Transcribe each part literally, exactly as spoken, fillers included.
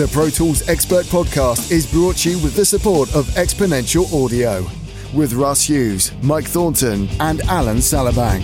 The Pro Tools Expert Podcast is brought to you with the support of Exponential Audio, with Russ Hughes, Mike Thornton, and Alan Salabank.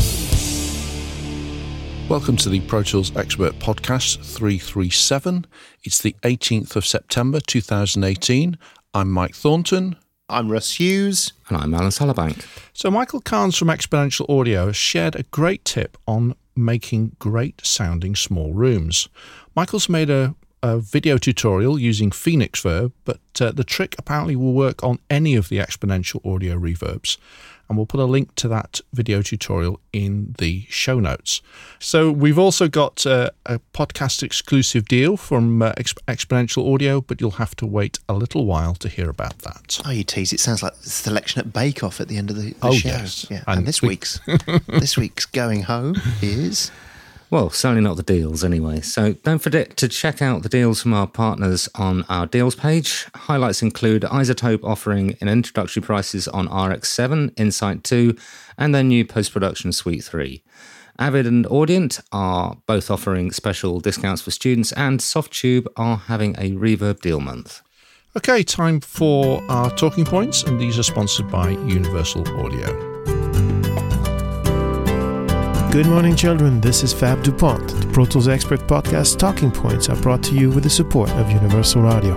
Welcome to the Pro Tools Expert Podcast three thirty-seven. It's the eighteenth of September two thousand eighteen. I'm Mike Thornton. I'm Russ Hughes. And I'm Alan Salabank. So Michael Carnes from Exponential Audio has shared a great tip on making great sounding small rooms. Michael's made a, a video tutorial using Phoenix Verb, but uh, the trick apparently will work on any of the Exponential Audio reverbs. And we'll put a link to that video tutorial in the show notes. So we've also got uh, a podcast exclusive deal from uh, Exp- Exponential Audio, but you'll have to wait a little while to hear about that. Oh, you tease. It sounds like the selection at Bake Off at the end of the, the oh, show. Yes. Yeah. And, and this we- week's this week's going home is... Well, certainly not the deals anyway. So don't forget to check out the deals from our partners on our deals page. Highlights include iZotope offering an introductory prices on R X seven, Insight two, and their new post-production Suite three. Avid and Audient are both offering special discounts for students, and Softube are having a Reverb deal month. Okay, time for our talking points, and these are sponsored by Universal Audio. Good morning, children. This is Fab DuPont. The Pro Tools Expert Podcast Talking Points are brought to you with the support of Universal Audio.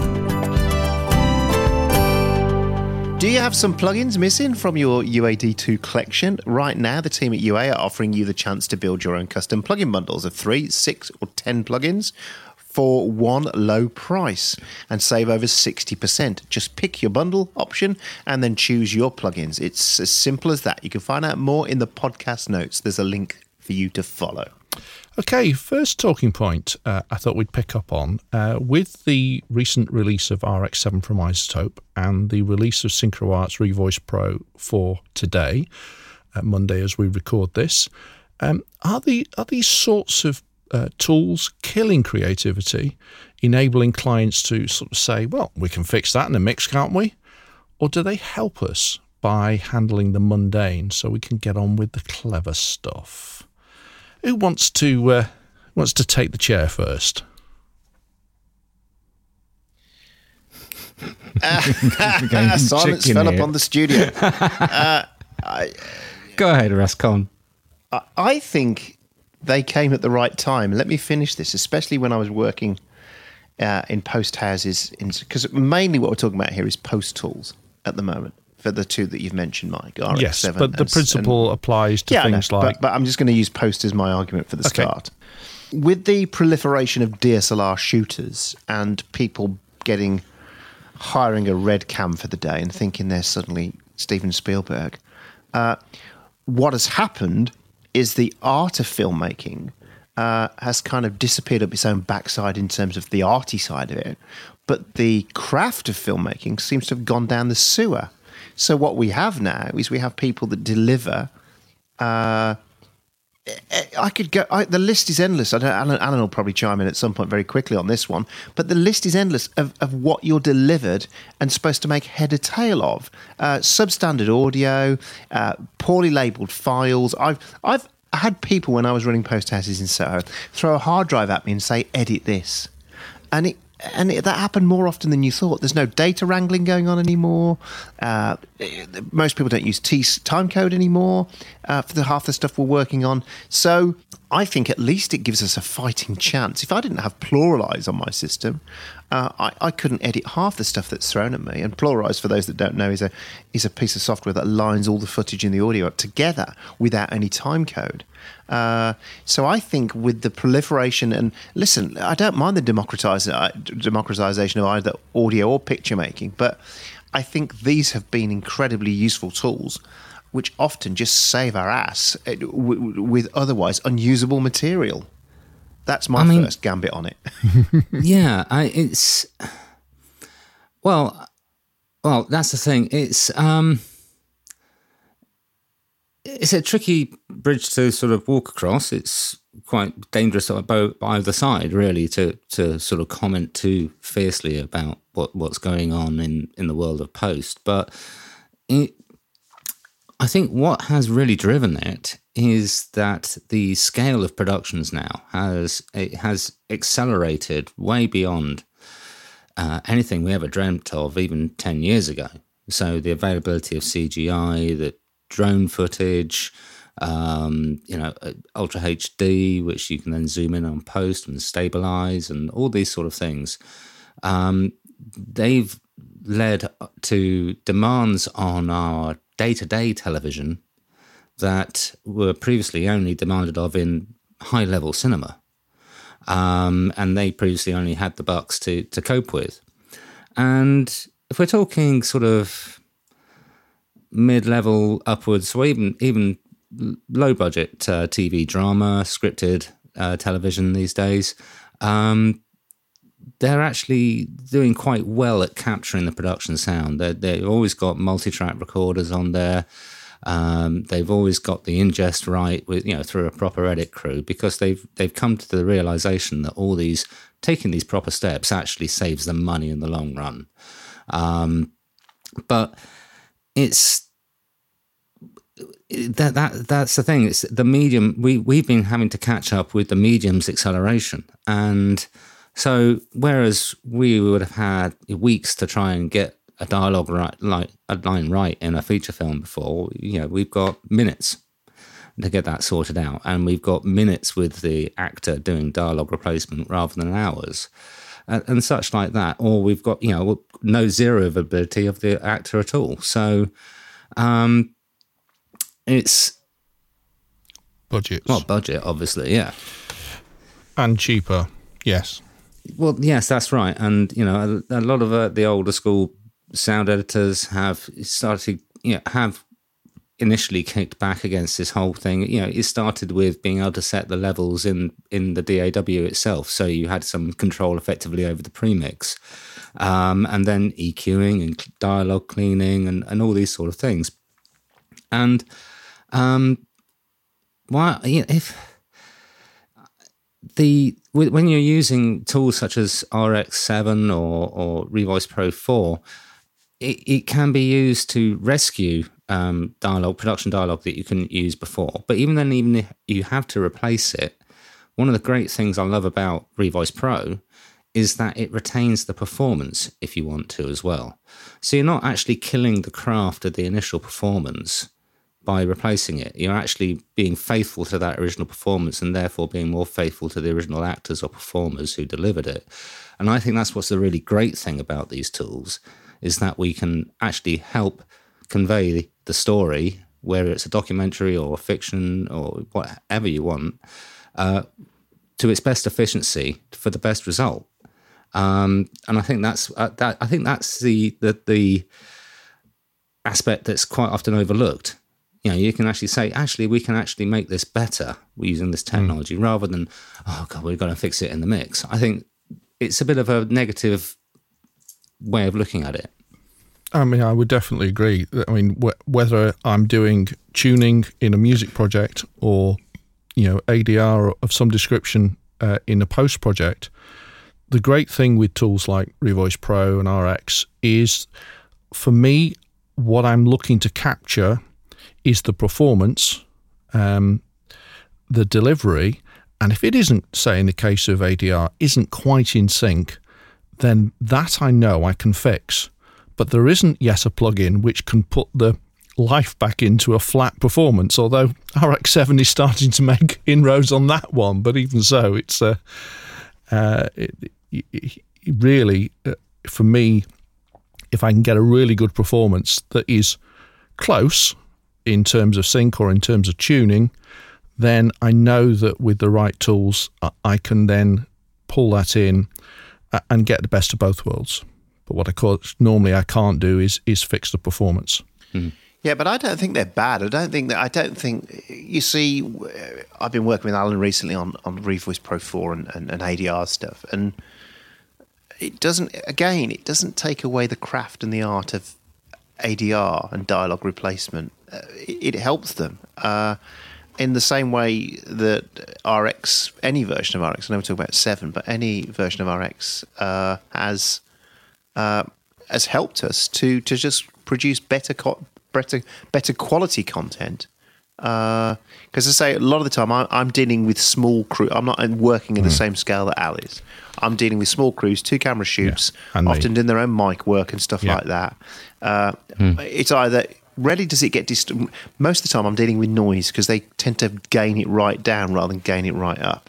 Do you have some plugins missing from your U A D two collection? Right now, the team at U A are offering you the chance to build your own custom plugin bundles of three, six, or ten plugins for one low price and save over sixty percent. Just pick your bundle option and then choose your plugins. It's as simple as that. You can find out more in the podcast notes. There's a link for you to follow. Okay, first talking point uh, I thought we'd pick up on. Uh, with the recent release of R X seven from iZotope and the release of SynchroArt's Revoice Pro for today, uh, Monday as we record this, um, are, the, are these sorts of Uh, tools killing creativity, enabling clients to sort of say, well, we can fix that in a mix, can't we? Or do they help us by handling the mundane so we can get on with the clever stuff? Who wants to uh, wants to take the chair first? Uh, silence fell here. upon the studio. uh, I, Go ahead, Rascon. I, I think they came at the right time. Let me finish this, especially when I was working uh, in post houses, because mainly what we're talking about here is post tools at the moment for the two that you've mentioned, Mike. R X seven yes, but the and, principle and, applies to yeah, things no, like... But, but I'm just going to use post as my argument for the Okay. start. With the proliferation of D S L R shooters and people getting hiring a red cam for the day and thinking they're suddenly Steven Spielberg, uh, what has happened is the art of filmmaking uh, has kind of disappeared up its own backside in terms of the arty side of it, but the craft of filmmaking seems to have gone down the sewer. So what we have now is we have people that deliver. Uh, I could go. I, the list is endless. I don't. Alan, Alan will probably chime in at some point very quickly on this one, but the list is endless of, of what you're delivered and supposed to make head or tail of. Uh, substandard audio, uh, poorly labelled files. I've I've had people when I was running post houses in Soho throw a hard drive at me and say, "Edit this," and it. And it, that happened more often than you thought. There's no data wrangling going on anymore. Uh, most people don't use T time code anymore uh, for the half the stuff we're working on. So I think at least it gives us a fighting chance. If I didn't have Pluralize on my system, uh, I, I couldn't edit half the stuff that's thrown at me. And Pluralize, for those that don't know, is a is a piece of software that lines all the footage and the audio up together without any time code. Uh, so I think with the proliferation, and listen, I don't mind the democratization of either audio or picture making, but I think these have been incredibly useful tools, which often just save our ass with otherwise unusable material. That's my I mean, first gambit on it. yeah, I, it's well, well, that's the thing. It's um. It's a tricky bridge to sort of walk across. It's quite dangerous on both, either side, really, to, to sort of comment too fiercely about what, what's going on in, in the world of post. But it, I think what has really driven it is that the scale of productions now has it has accelerated way beyond uh, anything we ever dreamt of even ten years ago. So the availability of C G I, the drone footage, um, you know, Ultra H D, which you can then zoom in on post and stabilize, and all these sort of things. Um, they've led to demands on our day-to-day television that were previously only demanded of in high-level cinema. Um, and they previously only had the bucks to, to cope with. And if we're talking sort of mid-level upwards, or even even low-budget uh, T V drama, scripted uh, television these days, um, they're actually doing quite well at capturing the production sound. They're, they've always got multi-track recorders on there. Um, they've always got the ingest right with, you know, through a proper edit crew, because they've they've come to the realization that all these taking these proper steps actually saves them money in the long run. Um, but it's that that that's the thing. It's the medium. We we've been having to catch up with the medium's acceleration, and so whereas we would have had weeks to try and get a dialogue right, like a line right in a feature film before, you know, we've got minutes to get that sorted out, and we've got minutes with the actor doing dialogue replacement rather than hours, and, and such like that. Or we've got, you know, no zero availability of the actor at all. So um, it's budgets. Well, budget, obviously, yeah, and cheaper. Yes. Well, yes, that's right. And you know, a, a lot of uh, the older school sound editors have started, you know, have initially kicked back against this whole thing. You know, it started with being able to set the levels in, in the D A W itself. So you had some control effectively over the premix, um, and then EQing and dialogue cleaning and, and all these sort of things. And um, why, you know, if the, when you're using tools such as R X seven or, or Revoice Pro four, It, it can be used to rescue um, dialogue, production dialogue that you couldn't use before. But even then, even if you have to replace it, one of the great things I love about Revoice Pro is that it retains the performance if you want to as well. So you're not actually killing the craft of the initial performance by replacing it. You're actually being faithful to that original performance, and therefore being more faithful to the original actors or performers who delivered it. And I think that's what's the really great thing about these tools, is that we can actually help convey the story, whether it's a documentary or a fiction or whatever you want, uh, to its best efficiency for the best result. Um, and I think that's uh, that. I think that's the, the the aspect that's quite often overlooked. You know, you can actually say, actually, we can actually make this better using this technology, mm. rather than, oh God, we've got to fix it in the mix. I think it's a bit of a negative way of looking at it. I mean, I would definitely agree. I mean, wh- whether I'm doing tuning in a music project or, you know, A D R of some description uh, in a post project, the great thing with tools like Revoice Pro and R X is, for me, what I'm looking to capture is the performance, um, the delivery, and if it isn't, say in the case of A D R, isn't quite in sync, then that I know I can fix. But there isn't yet a plugin which can put the life back into a flat performance, although R X seven is starting to make inroads on that one. But even so, it's uh, uh, it, it really, uh, for me, if I can get a really good performance that is close in terms of sync or in terms of tuning, then I know that with the right tools, I can then pull that in and get the best of both worlds. But what I call it, normally I can't do is is fix the performance. Mm. Yeah, but I don't think they're bad. I don't think that. I don't think. You see, I've been working with Alan recently on on Revoice Pro four and, and, and A D R stuff, and it doesn't. Again, it doesn't take away the craft and the art of A D R and dialogue replacement. Uh, it, it helps them. Uh, In the same way that R X, any version of R X, I know we're talking about seven, but any version of R X uh, has uh, has helped us to to just produce better co- better better quality content Because uh, I say a lot of the time I, I'm dealing with small crew. I'm not working at mm. the same scale that Al is. I'm dealing with small crews, two camera shoots, yeah, often doing their own mic work and stuff yeah. like that. Uh, mm. It's either rarely does it get dist- most of the time I'm dealing with noise because they tend to gain it right down rather than gain it right up.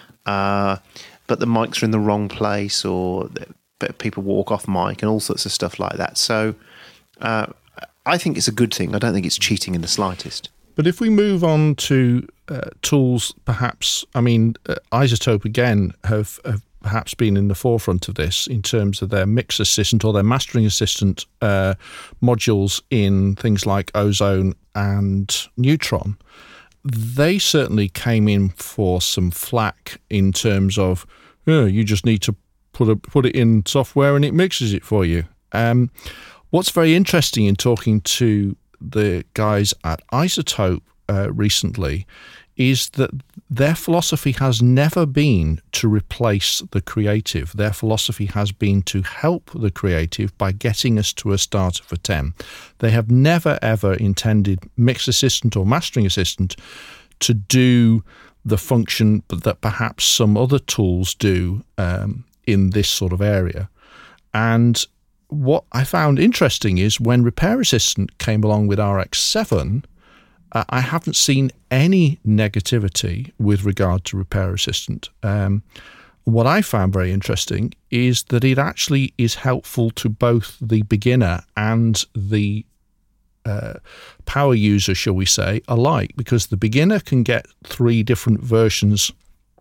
Uh, but the mics are in the wrong place, or the, people walk off mic, and all sorts of stuff like that. So uh, I think it's a good thing. I don't think it's cheating in the slightest. But if we move on to uh, tools, perhaps, I mean, uh, iZotope again have, have perhaps been in the forefront of this in terms of their mix assistant or their mastering assistant uh, modules in things like Ozone and Neutron. They certainly came in for some flack in terms of, oh, you just need to put a, put it in software and it mixes it for you. Um, what's very interesting in talking to the guys at iZotope uh, recently is that their philosophy has never been to replace the creative. Their philosophy has been to help the creative by getting us to a starter for ten. They have never, ever intended Mix Assistant or Mastering Assistant to do the function that perhaps some other tools do um, in this sort of area. And what I found interesting is when Repair Assistant came along with R X seven, uh, I haven't seen any negativity with regard to Repair Assistant. Um, what I found very interesting is that it actually is helpful to both the beginner and the uh, power user, shall we say, alike, because the beginner can get three different versions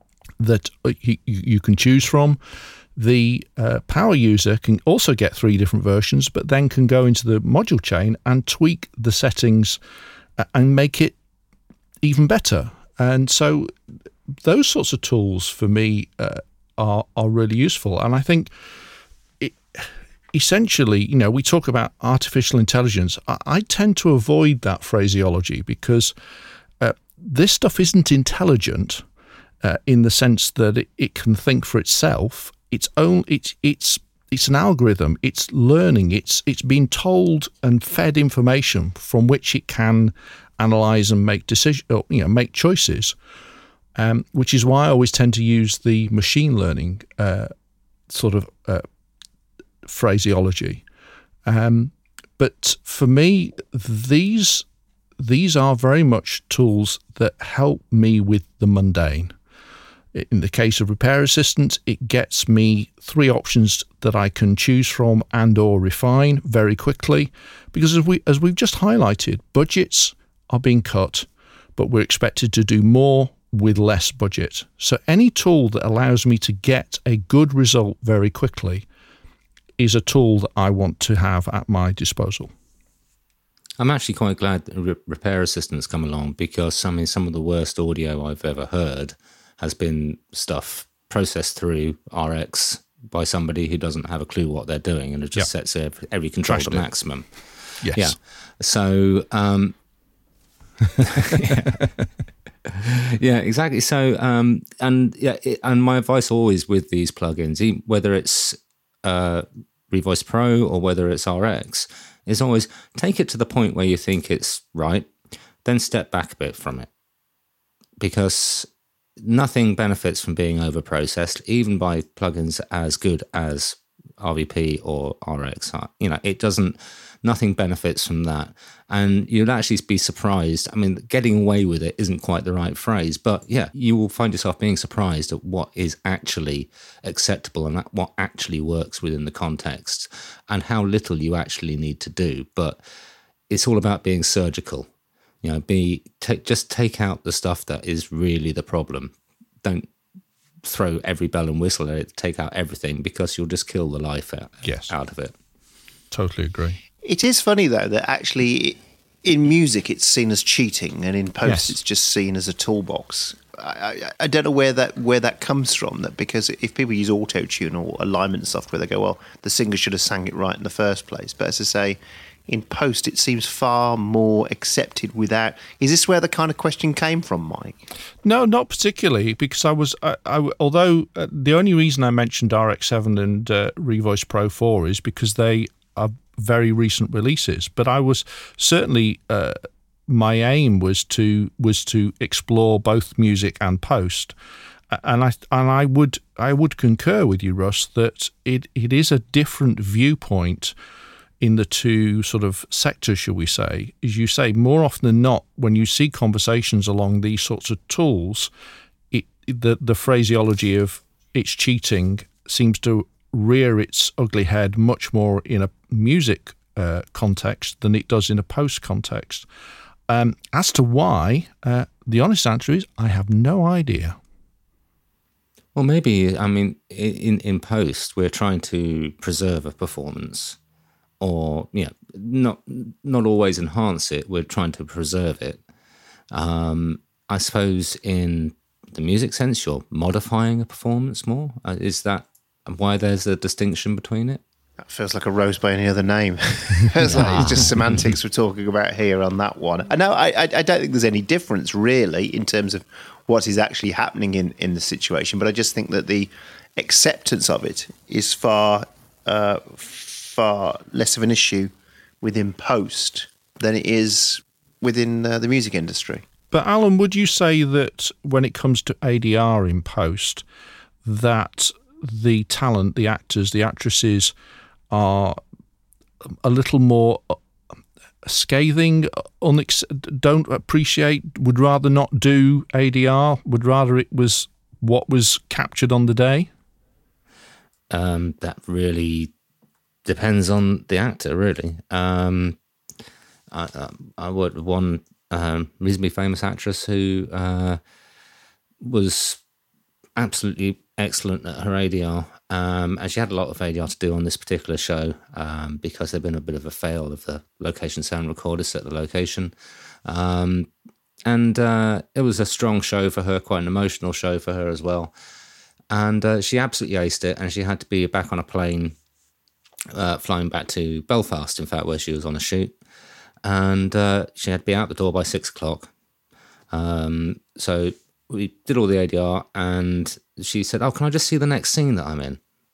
that you, you can choose from. The uh, power user can also get three different versions, but then can go into the module chain and tweak the settings and make it even better. And so those sorts of tools for me uh, are are really useful. And I think it, essentially, you know, we talk about artificial intelligence. I, I tend to avoid that phraseology because uh, this stuff isn't intelligent uh, in the sense that it, it can think for itself. It's own. It's it's it's an algorithm. It's learning. It's it's been told and fed information from which it can analyze and make decision. Or, you know, make choices. Um, which is why I always tend to use the machine learning uh, sort of uh, phraseology. Um, but for me, these these are very much tools that help me with the mundane. In the case of Repair Assistant, it gets me three options that I can choose from and or refine very quickly, because as we as we've just highlighted, budgets are being cut, but we're expected to do more with less budget. So any tool that allows me to get a good result very quickly is a tool that I want to have at my disposal. I'm actually quite glad that Re- Repair Assistant's come along, because I mean, some of the worst audio I've ever heard has been stuff processed through R X by somebody who doesn't have a clue what they're doing, and it just yep. sets every, every control to maximum. Yes. Yeah. So, um, yeah. yeah, exactly. So, um, and yeah, it, and my advice always with these plugins, whether it's uh, Revoice Pro or whether it's R X, is always take it to the point where you think it's right, then step back a bit from it, because nothing benefits from being over-processed, even by plugins as good as R V P or R X. You know, it doesn't, nothing benefits from that. And you'd actually be surprised. I mean, getting away with it isn't quite the right phrase, but yeah, you will find yourself being surprised at what is actually acceptable and what actually works within the context and how little you actually need to do. But it's all about being surgical. You know, be take, just take out the stuff that is really the problem. Don't throw every bell and whistle at it. Take out everything, because you'll just kill the life out, yes. out of it. Totally agree. It is funny, though, that actually in music it's seen as cheating, and in post yes. it's just seen as a toolbox. I, I, I don't know where that where that comes from. That because if people use auto-tune or alignment software, they go, well, the singer should have sang it right in the first place. But as I say, in post, it seems far more accepted without... Is this where the kind of question came from, Mike? No, not particularly, because I was... I, I, although uh, the only reason I mentioned R X seven and uh, Revoice Pro four is because they are very recent releases. But I was certainly uh, my aim was to was to explore both music and post, and I and I would I would concur with you, Russ, that it, it is a different viewpoint in the two sort of sectors, shall we say. As you say, more often than not, when you see conversations along these sorts of tools, it, the the phraseology of it's cheating seems to rear its ugly head much more in a music uh, context than it does in a post context. Um, as to why, uh, the honest answer is I have no idea. Well, maybe, I mean, in, in post, we're trying to preserve a performance, or, you know, not, not always enhance it. We're trying to preserve it. Um, I suppose in the music sense, you're modifying a performance more. Uh, is that why there's a distinction between it? That feels like a rose by any other name. It's like it's just semantics we're talking about here on that one. I know I, I, I don't think there's any difference really in terms of what is actually happening in, in the situation, but I just think that the acceptance of it is far uh, far less of an issue within post than it is within uh, the music industry. But Alan, would you say that when it comes to A D R in post, that the talent, the actors, the actresses are a little more scathing, unex- don't appreciate, would rather not do A D R, would rather it was what was captured on the day? Um, that really depends on the actor, really. Um, I, I worked with one um, reasonably famous actress who uh, was absolutely excellent at her A D R, um, and she had a lot of A D R to do on this particular show um, because there'd been a bit of a fail of the location sound recorder set the location, um, and uh, it was a strong show for her, quite an emotional show for her as well, and uh, she absolutely aced it, and she had to be back on a plane uh, flying back to Belfast, in fact, where she was on a shoot, and uh, she had to be out the door by six o'clock. Um, so we did all the A D R, and she said, "Oh, can I just see the next scene that I'm in?"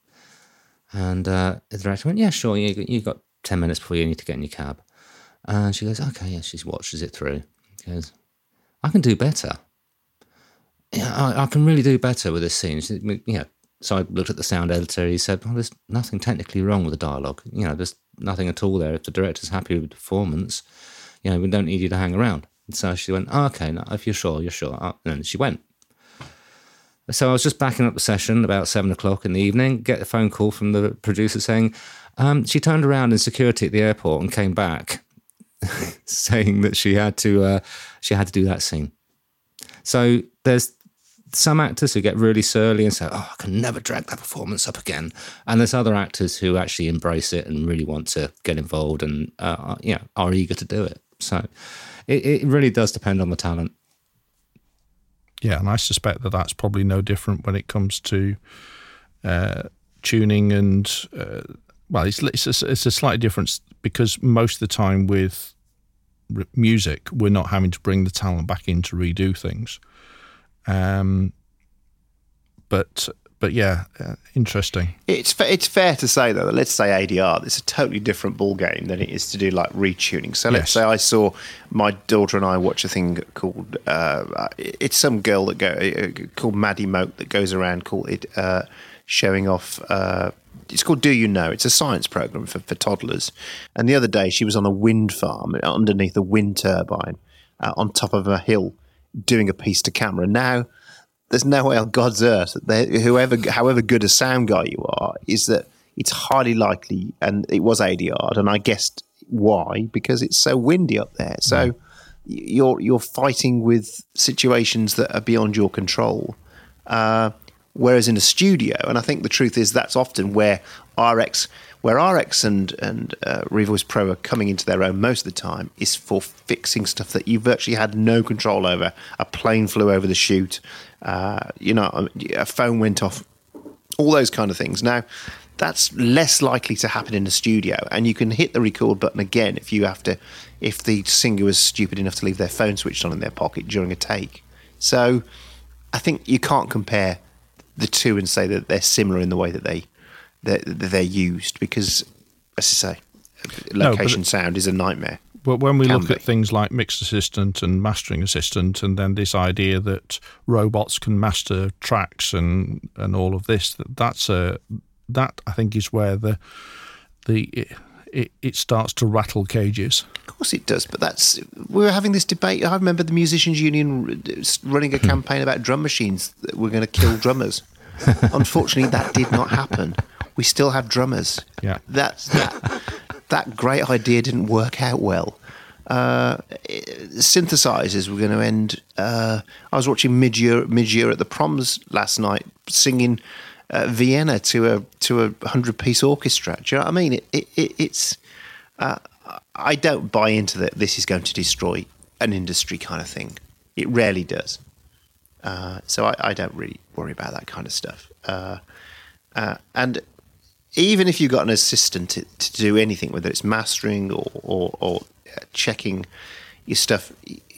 And uh, the director went, "Yeah, sure. You you got ten minutes before you need to get in your cab." And she goes, "Okay, yeah." She watches it through. She goes, "I can do better. Yeah, I, I can really do better with this scene." She, you know, so I looked at the sound editor. He said, "Well, there's nothing technically wrong with the dialogue. You know, there's nothing at all there. If the director's happy with the performance, you know, we don't need you to hang around." So she went, oh, "Okay, no, if you're sure, you're sure." And then she went. So I was just backing up the session about seven o'clock in the evening, get a phone call from the producer saying um, she turned around in security at the airport and came back saying that she had to uh, she had to do that scene. So there's some actors who get really surly and say, "Oh, I can never drag that performance up again." And there's other actors who actually embrace it and really want to get involved and uh, you know, are eager to do it. So it, it really does depend on the talent. Yeah, and I suspect that that's probably no different when it comes to uh, tuning and, uh, well, it's it's a, it's a slight difference because most of the time with music, we're not having to bring the talent back in to redo things. Um, but but yeah, uh, interesting. It's fa- it's fair to say though that let's say A D R, it's a totally different ball game than it is to do like retuning. So let's yes. say I saw my daughter and I watch a thing called uh, it's some girl that go uh, called Maddie Moat that goes around called it uh, showing off. Uh, it's called Do You Know? It's a science program for, for toddlers. And the other day she was on a wind farm underneath a wind turbine uh, on top of a hill doing a piece to camera. Now, there's no way on God's earth that they, whoever, however good a sound guy you are, is that it's highly likely, and it was A D R'd, and I guessed why, because it's so windy up there. So mm. you're you're fighting with situations that are beyond your control. Uh, whereas in a studio, and I think the truth is that's often where R X, where R X and and uh, Revoice Pro are coming into their own most of the time, is for fixing stuff that you virtually had no control over. A plane flew over the shoot. Uh, you know, a phone went off, all those kind of things. Now, that's less likely to happen in a studio, and you can hit the record button again if you have to, if the singer was stupid enough to leave their phone switched on in their pocket during a take. So, I think you can't compare the two and say that they're similar in the way that they they're, they're used, because, as I say, location no, sound is a nightmare. But when we Can look be. at things like Mix Assistant and Mastering Assistant, and then this idea that robots can master tracks and, and all of this, that that's a that I think is where the the it, it, it starts to rattle cages. Of course it does, but that's we were having this debate. I remember the Musicians Union running a campaign about drum machines that were going to kill drummers. Unfortunately, that did not happen. We still have drummers. Yeah, that's that. That great idea didn't work out well. Uh, synthesizers were going to end. Uh, I was watching Midyear, Midyear at the Proms last night, singing uh, Vienna to a to a hundred piece orchestra. Do you know what I mean? It, it, it, it's. Uh, I don't buy into that. This is going to destroy an industry kind of thing. It rarely does. Uh, so I, I don't really worry about that kind of stuff. Uh, uh, and. Even if you've got an assistant to, to do anything, whether it's mastering or, or, or checking your stuff,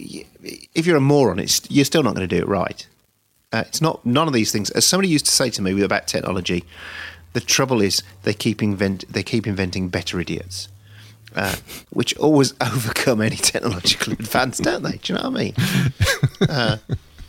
if you're a moron, it's, you're still not going to do it right. Uh, it's not none of these things. As somebody used to say to me about technology, the trouble is they keep invent they keep inventing better idiots, uh, which always overcome any technological advance, don't they? Do you know what I mean? Uh,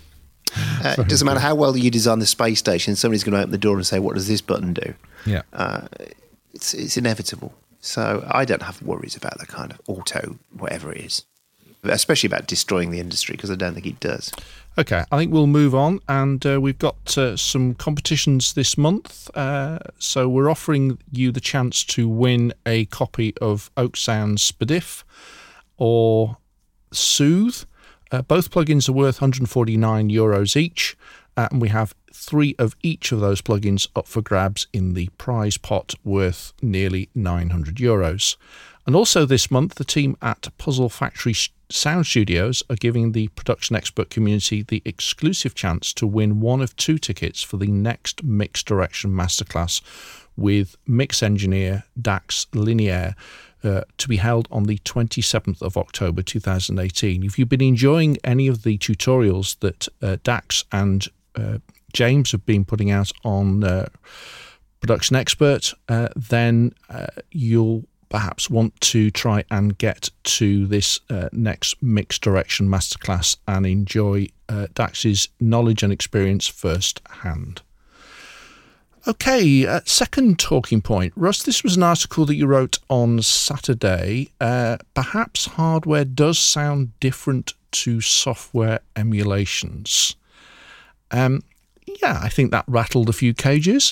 Uh, it doesn't matter how well you design the space station, somebody's going to open the door and say, what does this button do? Yeah. Uh, it's, it's inevitable. So I don't have worries about that kind of auto, whatever it is, especially about destroying the industry, because I don't think it does. Okay, I think we'll move on, and uh, we've got uh, some competitions this month. Uh, so we're offering you the chance to win a copy of Oak Sound Spadif or Soothe. Uh, both plugins are worth one hundred forty-nine euros each, uh, and we have three of each of those plugins up for grabs in the prize pot worth nearly nine hundred euros. And also this month, the team at Puzzle Factory Sound Studios are giving the production expert community the exclusive chance to win one of two tickets for the next Mix Direction Masterclass with mix engineer Dax Lineaire, Uh, to be held on the twenty-seventh of October two thousand eighteen. If you've been enjoying any of the tutorials that uh, Dax and uh, James have been putting out on uh, Production Expert, uh, then uh, you'll perhaps want to try and get to this uh, next Mix Direction Masterclass and enjoy uh, Dax's knowledge and experience firsthand. Okay, uh, second talking point. Russ, this was an article that you wrote on Saturday. Uh, perhaps hardware does sound different to software emulations. Um, yeah, I think that rattled a few cages.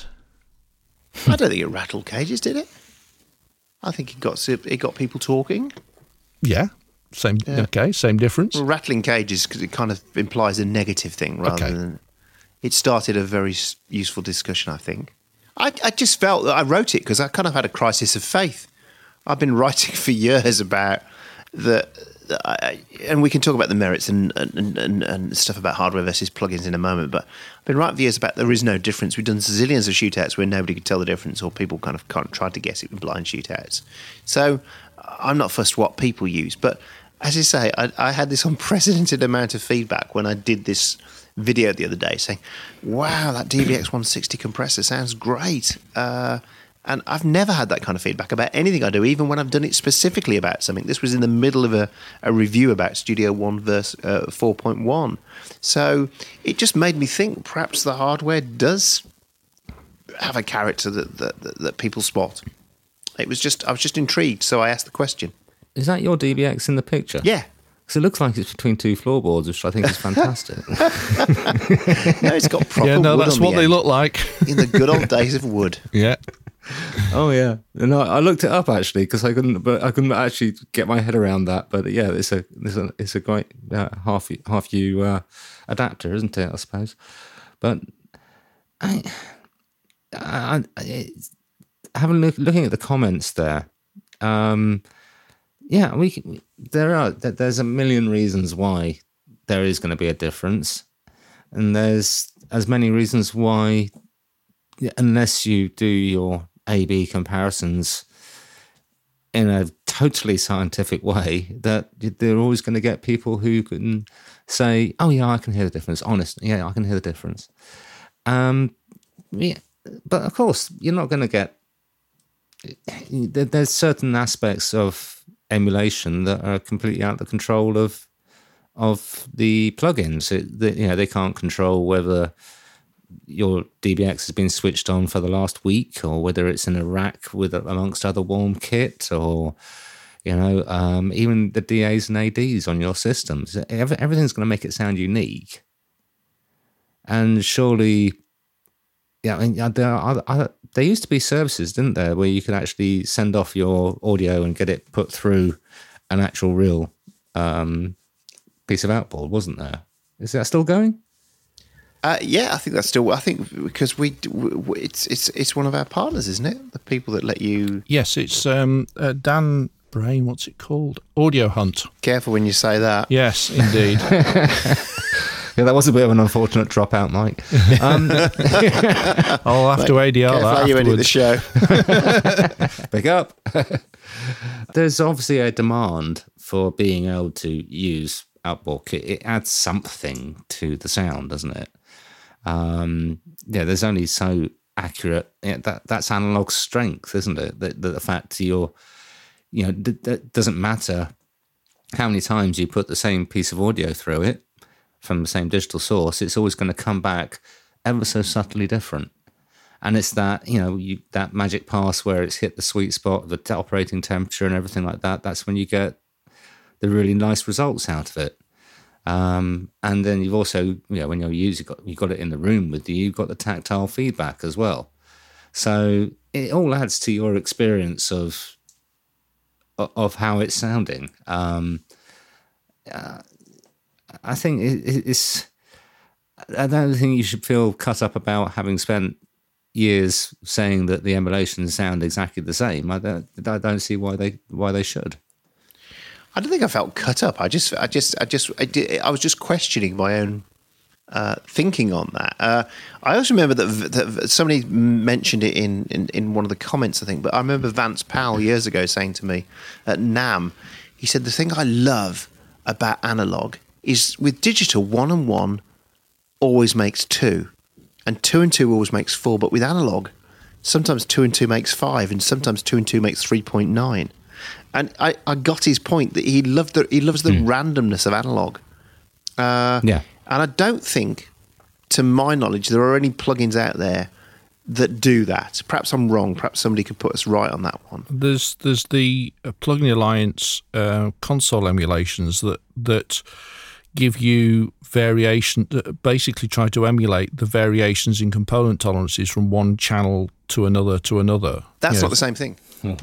I don't think it rattled cages, did it? I think it got it got people talking. Yeah, same. Yeah. Okay, same difference. Well, rattling cages, because it kind of implies a negative thing rather Okay. than... It started a very s- useful discussion, I think. I, I just felt that I wrote it because I kind of had a crisis of faith. I've been writing for years about the, the I, and we can talk about the merits and, and, and, and stuff about hardware versus plugins in a moment, but I've been writing for years about there is no difference. We've done zillions of shootouts where nobody could tell the difference, or people kind of can't, tried to guess it with blind shootouts. So I'm not fussed what people use, but as I say, I, I had this unprecedented amount of feedback when I did this video the other day saying, wow, that D B X one sixty compressor sounds great. Uh, and I've never had that kind of feedback about anything I do, even when I've done it specifically about something. This was in the middle of a, a review about Studio One verse uh, four point one. So it just made me think perhaps the hardware does have a character that, that, that, that people spot. It was just, I was just intrigued, so I asked the question. Is that your D B X in the picture? Yeah. Because it looks like it's between two floorboards, which I think is fantastic. No, it's got proper Yeah, no, wood that's on the what they end. look like. In the good old days of wood. Yeah. Oh yeah, no, I looked it up actually because I couldn't, but I couldn't actually get my head around that. But yeah, it's a it's a it's a great uh, half half U uh, adapter, isn't it? I suppose. But I, I, I having look, looking at the comments there, um, yeah, we, we there are there's a million reasons why there is going to be a difference, and there's as many reasons why, unless you do your A B comparisons in a totally scientific way, that they're always going to get people who can say, oh yeah, I can hear the difference. Honest, yeah, I can hear the difference. Um, yeah, but of course, you're not going to get, there's certain aspects of emulation that are completely out of the control of of the plugins. It, the, you know, they can't control whether your D B X has been switched on for the last week, or whether it's in a rack with amongst other warm kit, or you know, um, even the D As and A Ds on your systems. Everything's going to make it sound unique. And surely, yeah, I mean, there are other, there used to be services, didn't there, where you could actually send off your audio and get it put through an actual real um, piece of outboard, wasn't there? Is that still going? Uh, yeah, I think that's still. I think because we, we, it's it's it's one of our partners, isn't it? The people that let you. Yes, it's um, uh, Dan Brain. What's it called? Audio Hunt. Careful when you say that. Yes, indeed. Yeah, that was a bit of an unfortunate dropout, Mike. Um, I'll have to A D R Careful that how you edit the show. Pick up. There's obviously a demand for being able to use outboard kit. It adds something to the sound, doesn't it? Um, yeah, there's only so accurate. Yeah, that that's analog strength, isn't it? The, the, the fact you're, you know, it doesn't matter how many times you put the same piece of audio through it from the same digital source, it's always going to come back ever so subtly different. And it's that, you know, you, that magic pass where it's hit the sweet spot, the operating temperature and everything like that. That's when you get the really nice results out of it. Um, and then you've also, you know, when you're using, you've got, you've got it in the room with you, you've got the tactile feedback as well. So it all adds to your experience of of how it's sounding. Um, uh, I think it, it's, I don't think you should feel cut up about having spent years saying that the emulations sound exactly the same. I don't, I don't see why they why they should. I don't think I felt cut up. I just, I just, I just, I, did, I was just questioning my own uh, thinking on that. Uh, I also remember that, that somebody mentioned it in, in, in one of the comments, I think. But I remember Vance Powell years ago saying to me at NAMM, he said, the thing I love about analog is with digital, one and one always makes two, and two and two always makes four. But with analog, sometimes two and two makes five, and sometimes two and two makes three point nine. And I, I got his point that he loved the he loves the mm. randomness of analog. Uh, yeah, and I don't think, to my knowledge, there are any plugins out there that do that. Perhaps I'm wrong. Perhaps somebody could put us right on that one. There's there's the uh, Plugin Alliance uh, console emulations that that. give you variation, basically try to emulate the variations in component tolerances from one channel to another to another. That's you not know. the same thing.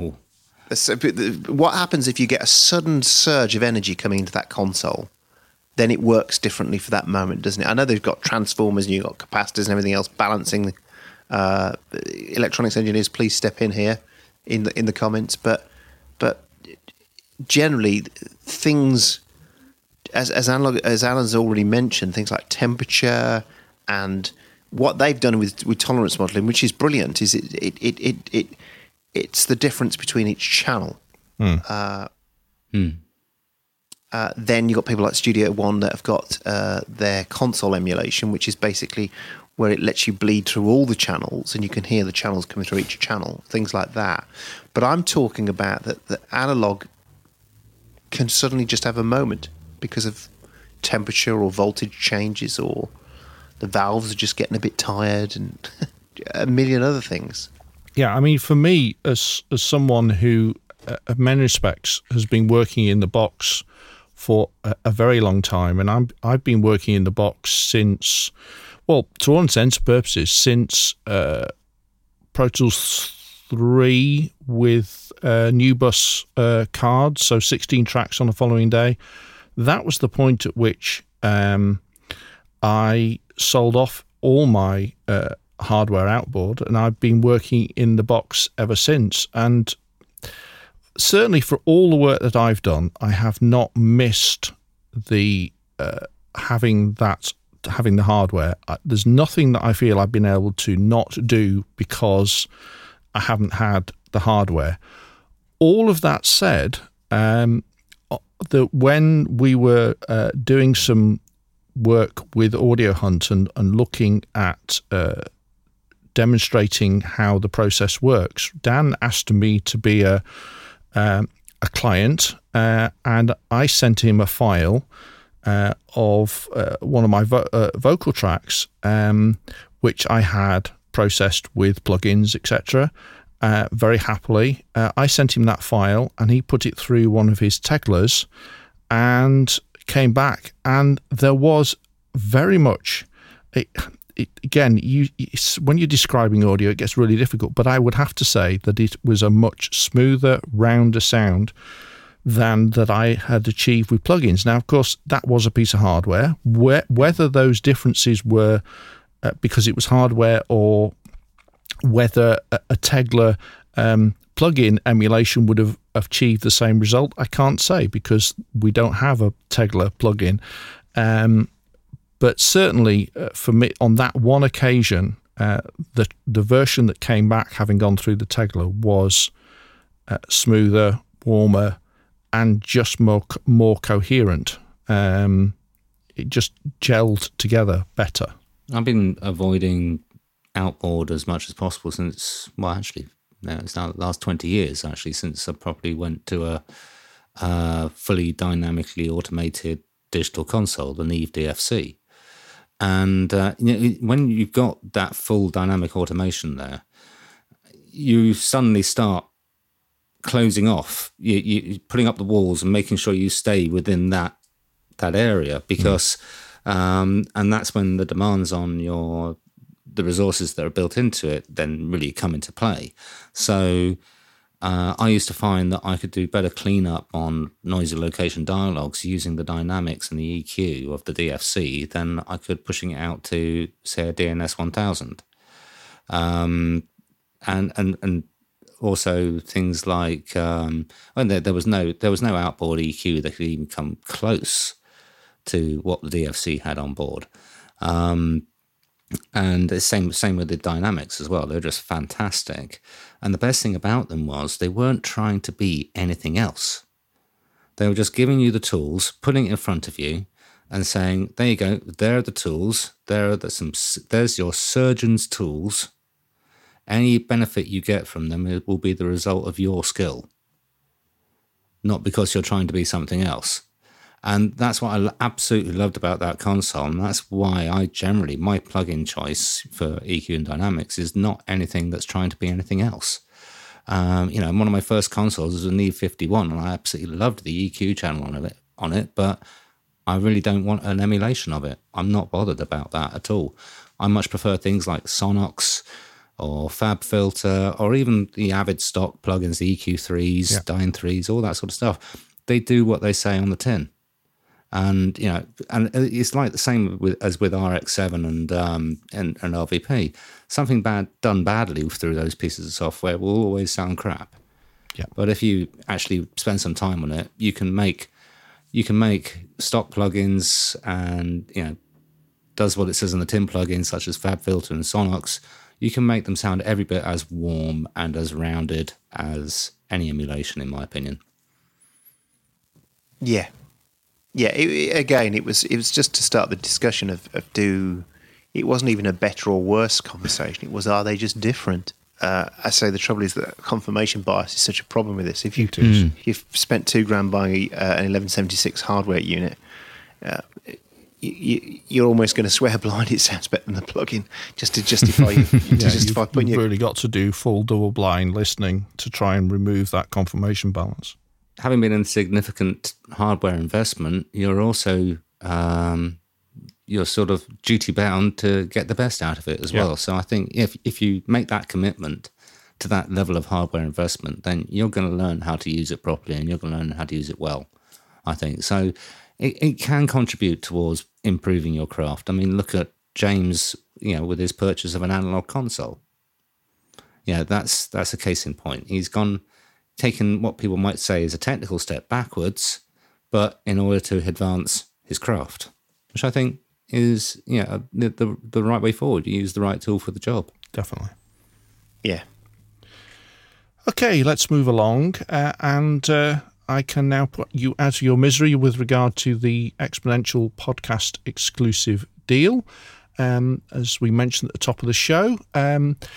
What happens if you get a sudden surge of energy coming into that console? Then it works differently for that moment, doesn't it? I know they've got transformers and you've got capacitors and everything else balancing. Uh, electronics engineers, please step in here in the in the comments. But but generally, things. As as, analog, as Alan's already mentioned, things like temperature and what they've done with, with tolerance modeling, which is brilliant, is it it it it, it it's the difference between each channel. Mm. Uh, mm. uh, then you've got people like Studio One that have got uh, their console emulation, which is basically where it lets you bleed through all the channels and you can hear the channels coming through each channel, things like that. But I'm talking about that the analog can suddenly just have a moment because of temperature or voltage changes, or the valves are just getting a bit tired, and a million other things. Yeah, I mean, for me, as as someone who, uh, in many respects, has been working in the box for a, a very long time, and I'm I've been working in the box since, well, to all intents and purposes, since uh, Pro Tools three with uh, New Bus uh, cards, so sixteen tracks on the following day. That was the point at which um, I sold off all my uh, hardware outboard, and I've been working in the box ever since. And certainly for all the work that I've done, I have not missed the uh, having that having the hardware. There's nothing that I feel I've been able to not do because I haven't had the hardware. All of that said, um, that when we were uh, doing some work with Audio Hunt and, and looking at uh, demonstrating how the process works, Dan asked me to be a um, a client, uh, and I sent him a file uh, of uh, one of my vo- uh, vocal tracks, um, which I had processed with plugins, et cetera. Uh, very happily, uh, I sent him that file, and he put it through one of his Teglers, and came back, and there was very much. It, it, again, you when you're describing audio, it gets really difficult. But I would have to say that it was a much smoother, rounder sound than that I had achieved with plugins. Now, of course, that was a piece of hardware. Where, whether those differences were uh, because it was hardware, or whether a, a Tegler um, plugin emulation would have achieved the same result, I can't say, because we don't have a Tegler plugin. Um, but certainly, uh, for me, on that one occasion, uh, the the version that came back, having gone through the Tegler, was uh, smoother, warmer, and just more more coherent. Um, it just gelled together better. I've been avoiding outboard as much as possible since, well, actually, no, it's now the last twenty years, actually, since I probably went to a, a fully dynamically automated digital console, the Neve D F C. And uh, you know, when you've got that full dynamic automation there, you suddenly start closing off, you, you putting up the walls and making sure you stay within that that area, because mm. um, and that's when the demands on your the resources that are built into it then really come into play. So uh, I used to find that I could do better cleanup on noisy location dialogues using the dynamics and the E Q of the D F C than I could pushing it out to, say, a D N S one thousand. Um, and and and also things like um, well, there, there was no there was no outboard E Q that could even come close to what the D F C had on board. Um, And the same same with the dynamics as well. They're just fantastic. And the best thing about them was they weren't trying to be anything else. They were just giving you the tools, putting it in front of you, and saying, "There you go. There are the tools. There are the, some. There's your surgeon's tools. Any benefit you get from them will be the result of your skill, not because you're trying to be something else." And that's what I absolutely loved about that console. And that's why I generally, my plugin choice for E Q and Dynamics is not anything that's trying to be anything else. Um, you know, one of my first consoles was a Neve fifty-one, and I absolutely loved the E Q channel on it, on it, but I really don't want an emulation of it. I'm not bothered about that at all. I much prefer things like Sonox or FabFilter, or even the Avid stock plugins, the E Q threes, yeah. Dyne threes, all that sort of stuff. They do what they say on the tin. And, you know, and it's like the same with, as with R X seven and, um, and and R V P. Something bad done badly through those pieces of software will always sound crap. Yeah. But if you actually spend some time on it, you can make you can make stock plugins, and, you know, does what it says on the tin plugins, such as FabFilter and Sonox. You can make them sound every bit as warm and as rounded as any emulation, in my opinion. Yeah. Yeah, it, it, again, it was it was just to start the discussion of, of do. It wasn't even a better or worse conversation. It was, are they just different? Uh, I say the trouble is that confirmation bias is such a problem with this. If you mm. you've spent two grand buying uh, an eleven seventy-six hardware unit, uh, you, you're almost going to swear blind it sounds better than the plugin just to justify you, to yeah, justify you've, putting you've your, really got to do full double blind listening to try and remove that confirmation balance. Having been in significant hardware investment, you're also um, you're sort of duty bound to get the best out of it as yeah. well. So I think if if you make that commitment to that level of hardware investment, then you're going to learn how to use it properly, and you're going to learn how to use it well, I think. So it, it can contribute towards improving your craft. I mean, look at James, you know, with his purchase of an analog console. Yeah, that's that's a case in point. He's gone. Taken what people might say is a technical step backwards, but in order to advance his craft, which I think is, yeah, the, the the right way forward. You use the right tool for the job. Definitely. Yeah. Okay, let's move along, uh, and uh, I can now put you out of your misery with regard to the Exponential podcast exclusive deal. Um, as we mentioned at the top of the show, um,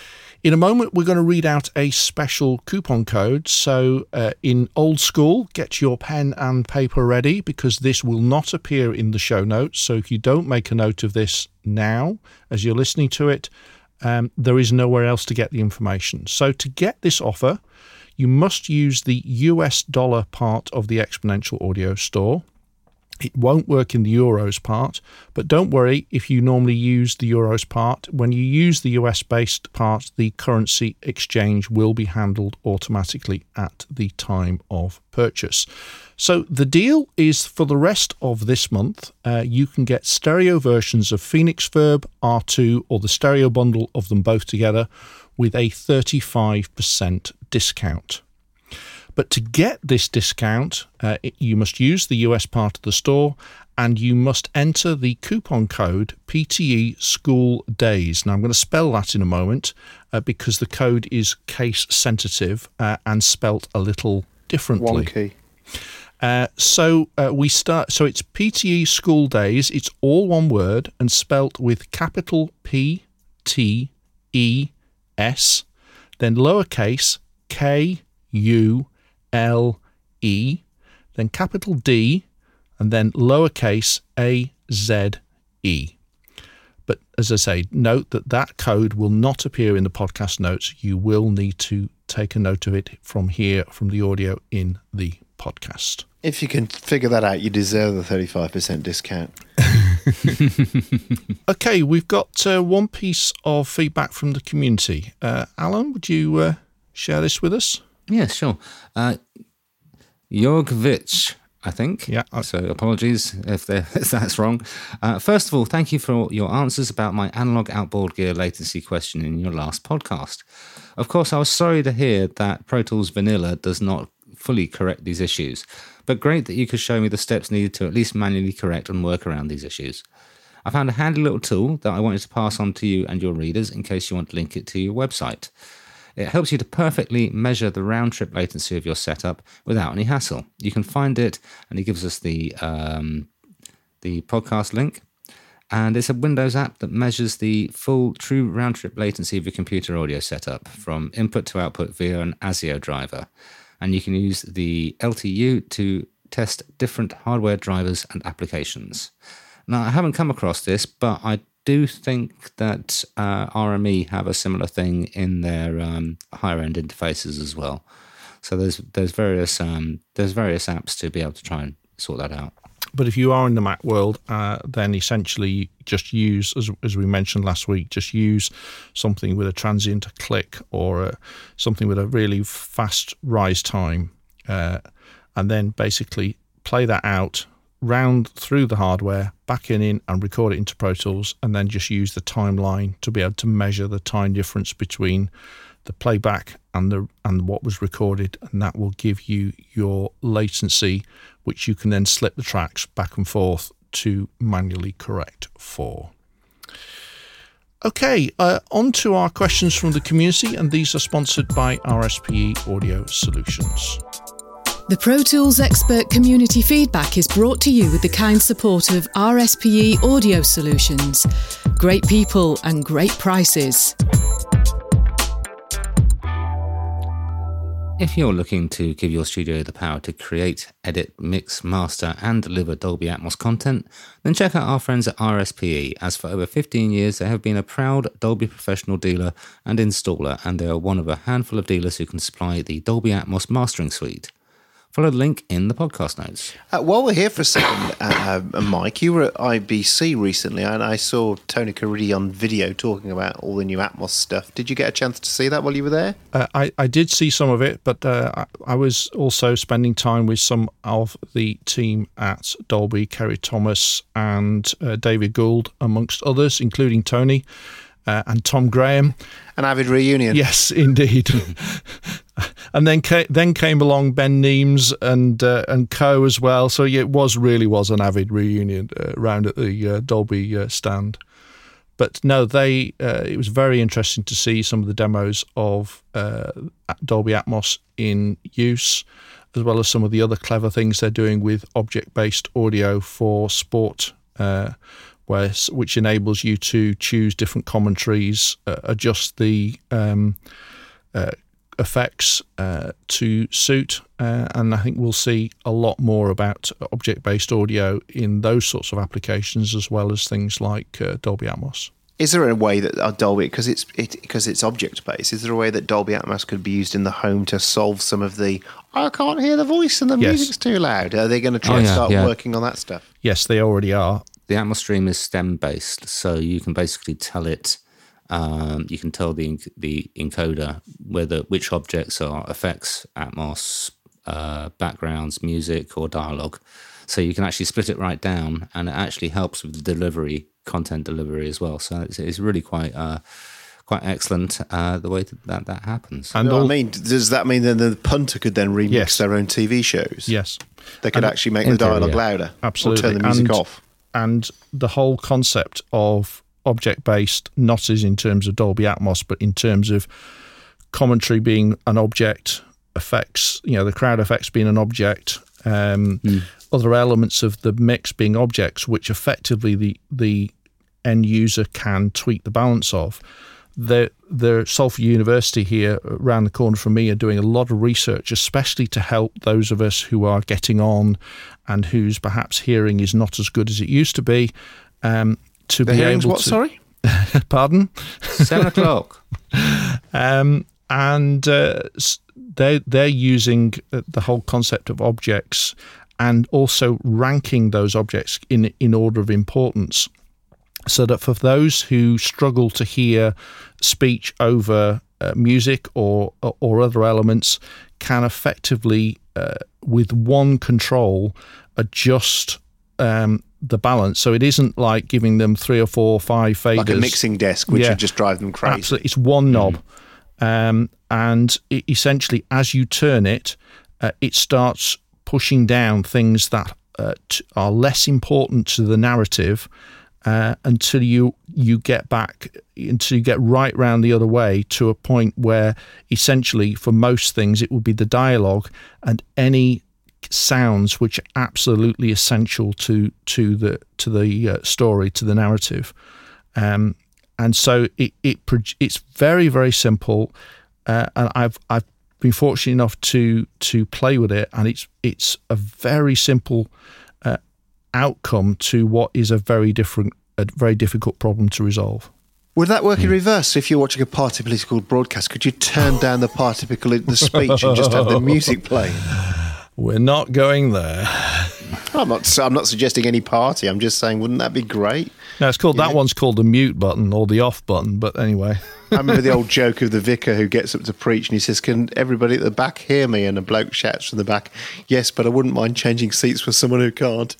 In a moment, we're going to read out a special coupon code. So uh, in old school, get your pen and paper ready, because this will not appear in the show notes. So if you don't make a note of this now as you're listening to it, um, there is nowhere else to get the information. So to get this offer, you must use the U S dollar part of the Exponential Audio store. It won't work in the euros part, but don't worry if you normally use the euros part. When you use the U S-based part, the currency exchange will be handled automatically at the time of purchase. So the deal is for the rest of this month, uh, you can get stereo versions of Phoenix Verb, R two, or the stereo bundle of them both together with a thirty-five percent discount. But to get this discount, uh, it, you must use the U S part of the store, and you must enter the coupon code P T E School Days. Now, I'm going to spell that in a moment uh, because the code is case sensitive uh, and spelt a little differently. Wonky. Uh, so uh, we start. So it's P T E School Days. It's all one word and spelt with capital P T E S, then lowercase K U L E, then capital D, and then lowercase a z e. But as I say, note that that code will not appear in the podcast notes. You will need to take a note of it from here, from the audio in the podcast. If you can figure that out, you deserve the thirty-five percent discount. Okay, we've got uh, one piece of feedback from the community. Uh, Alan, would you uh, share this with us? Yeah, sure. Uh, Jorgvich, I think. Yeah. So apologies if, if that's wrong. Uh, first of all, thank you for your answers about my analog outboard gear latency question in your last podcast. Of course, I was sorry to hear that Pro Tools Vanilla does not fully correct these issues, but great that you could show me the steps needed to at least manually correct and work around these issues. I found a handy little tool that I wanted to pass on to you and your readers in case you want to link it to your website. It helps you to perfectly measure the round-trip latency of your setup without any hassle. You can find it, and it gives us the um, the podcast link. And it's a Windows app that measures the full true round-trip latency of your computer audio setup from input to output via an ASIO driver. And you can use the L T U to test different hardware drivers and applications. Now, I haven't come across this, but I do think that uh, R M E have a similar thing in their um, higher end interfaces as well. So there's there's various um, there's various apps to be able to try and sort that out. But if you are in the Mac world, uh, then essentially just use, as as we mentioned last week, just use something with a transient click or a, something with a really fast rise time, uh, and then basically play that out, round through the hardware, back in, in and record it into Pro Tools, and then just use the timeline to be able to measure the time difference between the playback and the and what was recorded, and that will give you your latency, which you can then slip the tracks back and forth to manually correct for. Okay, uh, on to our questions from the community, and these are sponsored by R S P E Audio Solutions. The Pro Tools Expert Community Feedback is brought to you with the kind support of R S P E Audio Solutions. Great people and great prices. If you're looking to give your studio the power to create, edit, mix, master and deliver Dolby Atmos content, then check out our friends at R S P E, as for over fifteen years they have been a proud Dolby professional dealer and installer, and they are one of a handful of dealers who can supply the Dolby Atmos mastering suite. Follow the link in the podcast notes. Uh, while we're here for a second, uh, uh, Mike, you were at I B C recently, and I saw Tony Caridi on video talking about all the new Atmos stuff. Did you get a chance to see that while you were there? Uh, I, I did see some of it, but uh, I, I was also spending time with some of the team at Dolby, Kerry Thomas and uh, David Gould, amongst others, including Tony uh, and Tom Graham. An avid reunion. Yes, indeed. And then came, then came along Ben Neems and uh, and co as well. So yeah, it was really was an avid reunion uh, round at the uh, Dolby uh, stand. But no, they uh, it was very interesting to see some of the demos of uh, Dolby Atmos in use, as well as some of the other clever things they're doing with object-based audio for sport, uh, where which enables you to choose different commentaries, uh, adjust the um, uh, effects uh, to suit, uh, and I think we'll see a lot more about object-based audio in those sorts of applications, as well as things like uh, Dolby Atmos. Is there a way that uh, Dolby, because it's it, because it's object-based, is there a way that Dolby Atmos could be used in the home to solve some of the, I can't hear the voice and the yes. music's too loud? Are they going to try oh, and yeah, start yeah. working on that stuff? Yes, they already are. The Atmos Stream is stem-based, so you can basically tell it, um, you can tell the the encoder whether which objects are effects, Atmos, uh, backgrounds, music, or dialogue. So you can actually split it right down, and it actually helps with the delivery, content delivery as well. So it's, it's really quite uh, quite excellent uh, the way that that happens. And all, I mean, does that mean that the punter could then remix yes. their own T V shows? Yes, they could and actually make the dialogue theory, yeah. louder, absolutely, or turn the music and, off. And the whole concept of object-based, not as in terms of Dolby Atmos, but in terms of commentary being an object, effects, you know, the crowd effects being an object. Um, mm. Other elements of the mix being objects, which effectively the the end user can tweak the balance of. The the Salford University here around the corner from me are doing a lot of research, especially to help those of us who are getting on and whose perhaps hearing is not as good as it used to be. Um, to the be hearing's able what, to, sorry? Pardon? Seven o'clock. um, and uh, they they're using the whole concept of objects and also ranking those objects in in order of importance, so that for those who struggle to hear speech over uh, music or or other elements, can effectively uh, with one control adjust um, the balance. So it isn't like giving them three or four or five faders, like a mixing desk, which yeah, would just drive them crazy. Absolutely, it's one knob, mm. um, and it essentially, as you turn it, uh, it starts pushing down things that uh, t- are less important to the narrative uh, until you you get back, until you get right round the other way to a point where essentially for most things it would be the dialogue and any sounds which are absolutely essential to to the to the uh, story, to the narrative. Um, and so it, it it's very, very simple, uh, and I've I've been fortunate enough to to play with it, and it's it's a very simple uh, outcome to what is a very different, a very difficult problem to resolve. Would that work in reverse? So if you're watching a party political broadcast, could you turn down the party political the speech and just have the music playing? We're not going there. I'm not. I'm not suggesting any party. I'm just saying, wouldn't that be great? No, it's called. You that know? one's called the mute button or the off button. But anyway, I remember the old joke of the vicar who gets up to preach and he says, "Can everybody at the back hear me?" And a bloke shouts from the back, "Yes, but I wouldn't mind changing seats for someone who can't."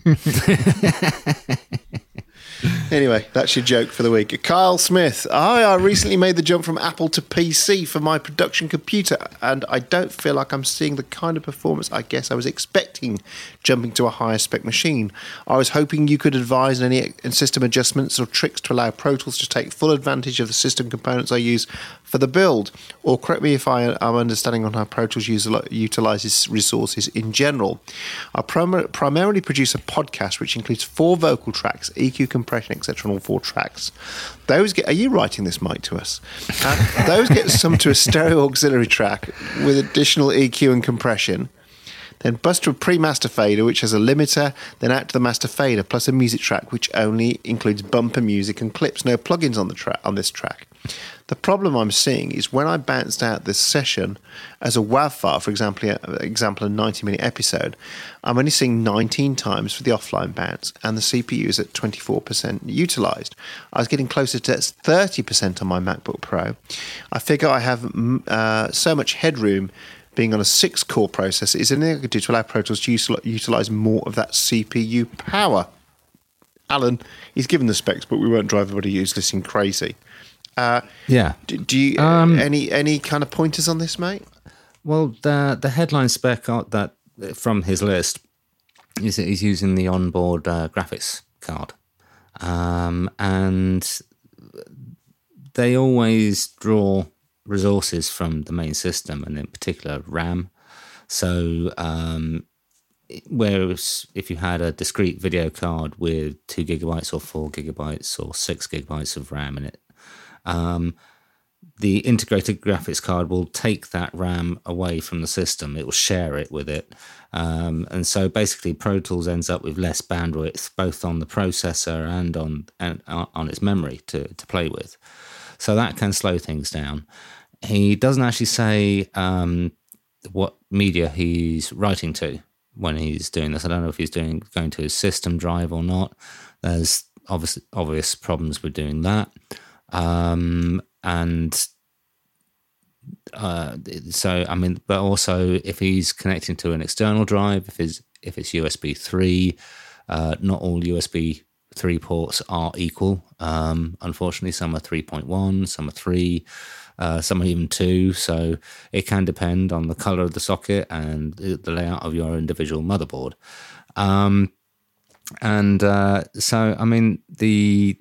Anyway, that's your joke for the week. Kyle Smith. Hi, I recently made the jump from Apple to P C for my production computer, and I don't feel like I'm seeing the kind of performance I guess I was expecting jumping to a higher spec machine. I was hoping you could advise on any system adjustments or tricks to allow Pro Tools to take full advantage of the system components I use for the build, or correct me if I am understanding on how Pro Tools use, utilizes resources in general. I prim- primarily produce a podcast which includes four vocal tracks, E Q, compression, et cetera, on all four tracks. Those get. Are you writing this, Mike, to us? Uh, those get summed to a stereo auxiliary track with additional E Q and compression. Then bus to a pre-master fader, which has a limiter, then out to the master fader, plus a music track, which only includes bumper music and clips. No plugins on the track on this track. The problem I'm seeing is when I bounced out this session as a WAV file, for example, example a ninety minute episode, I'm only seeing nineteen times for the offline bounce, and the C P U is at twenty-four percent utilized. I was getting closer to thirty percent on my MacBook Pro. I figure I have uh, so much headroom being on a six-core processor. Is there anything I could do to allow Pro Tools to utilize more of that C P U power? Alan, he's given the specs, but we won't drive everybody who's listening crazy. Uh, yeah. Do, do you um, any any kind of pointers on this, mate? Well, the the headline spec that from his list is he's using the onboard uh, graphics card, um, and they always draw resources from the main system, and in particular RAM. So um, whereas if you had a discrete video card with two gigabytes or four gigabytes or six gigabytes of RAM in it, um, the integrated graphics card will take that RAM away from the system. It will share it with it. Um, and so basically Pro Tools ends up with less bandwidth, both on the processor and on and on its memory to, to play with. So that can slow things down. He doesn't actually say um, what media he's writing to when he's doing this. I don't know if he's doing going to his system drive or not. There's obvious, obvious problems with doing that. Um, and uh, so, I mean, but also if he's connecting to an external drive, if it's, if it's U S B three, uh, not all U S B three ports are equal. Um, unfortunately, some are three point one, some are three, uh, some are even two. So it can depend on the color of the socket and the layout of your individual motherboard. Um, and uh, so, I mean, the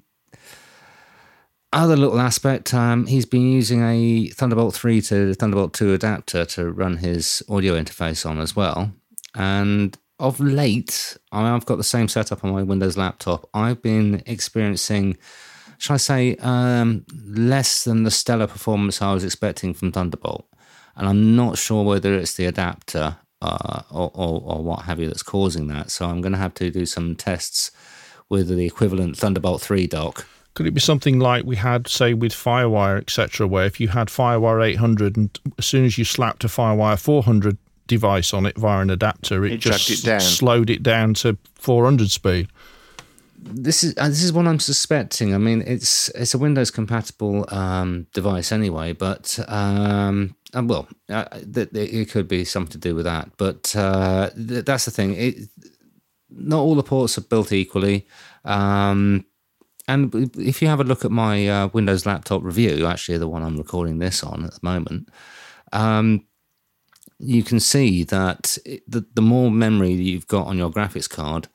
other little aspect, um, he's been using a Thunderbolt three to Thunderbolt two adapter to run his audio interface on as well. And of late, I've got the same setup on my Windows laptop. I've been experiencing, shall I say, um, less than the stellar performance I was expecting from Thunderbolt. And I'm not sure whether it's the adapter uh, or, or, or what have you that's causing that. So I'm going to have to do some tests with the equivalent Thunderbolt three dock. Could it be something like we had, say, with FireWire, et cetera, where if you had FireWire eight hundred and as soon as you slapped a FireWire four hundred device on it via an adapter, it, it just it down. slowed it down to four hundred speed? This is uh, this is what I'm suspecting. I mean, it's it's a Windows compatible um, device anyway, but um, uh, well, uh, th- th- it could be something to do with that. But uh, th- that's the thing. It, not all the ports are built equally. Um, And if you have a look at my uh, Windows laptop review, actually the one I'm recording this on at the moment, um, you can see that it, the, the more memory you've got on your graphics card,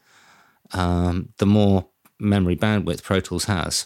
um, the more memory bandwidth Pro Tools has.